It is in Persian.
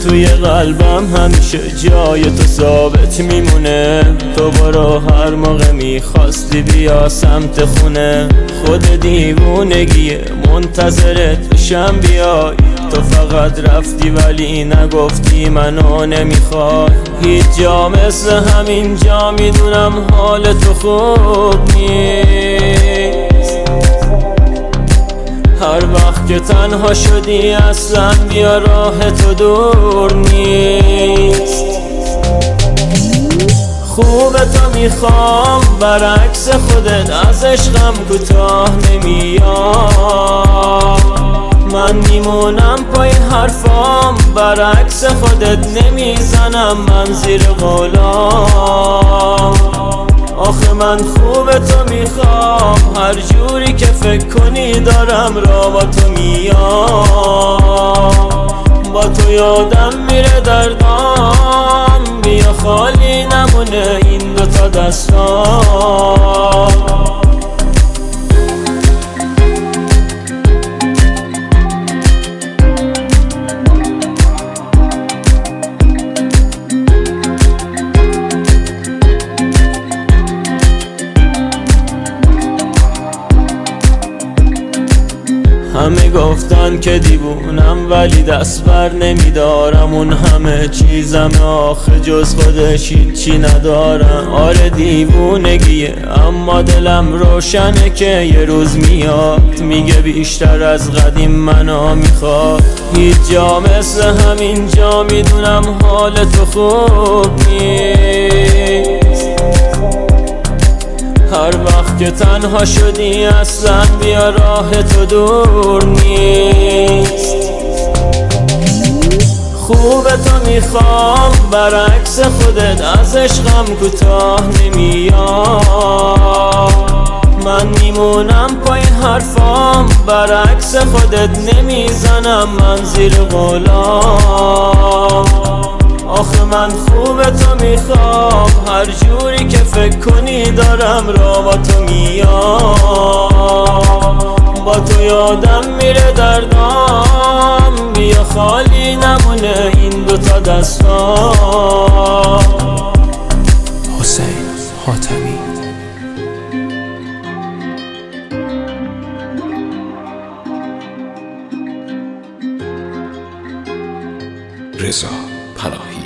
توی قلبم همیشه جای تو ثابت میمونه. تو برو هر موقع میخواستی بیا سمت خونه. خود دیوونگیه منتظرت بشم بیای. تو فقط رفتی ولی نگفتی منو نمیخوای. هیچ جا مثل همین جا میدونم حال تو خوب نیست. هر وقت که تنها شدی اصلا بیا راه تو دور نیست. خوب تو میخوام برعکس خودت از عشقم کوتاه نمیام. من میمونم پای حرفام برعکس خودت نمیزنم من زیر قولام. آخه من خوب تو میخوام هر جوری که فکر کنی دارم را با تو میام. با تو یادم میره دردام بیا خالی نمونه این دوتا دستام. همه گفتن که دیوونم ولی دست بر نمیدارم. اون همه چیزم آخه جز خودش هیچی ندارم. آره دیوونگیه اما دلم روشنه که یه روز میاد میگه بیشتر از قدیم منو میخواد. هیچ جا مثل همین جا میدونم حال تو خوب نیست. هر وقت که تنها شدی اصلا بیا راه تو دور نیست. خوب تو میخوام برعکس خودت از عشقم کوتاه نمیام. من میمونم پای حرفام برعکس خودت نمیزنم من زیر قولام. آخه من خوب تو میخوام هر جوری که فکر کنی دارم را با تو میام. با تو یادم میره دردام بیا خالی نمونه این دوتا دستام. حسین حاتمی. رضا پناهی.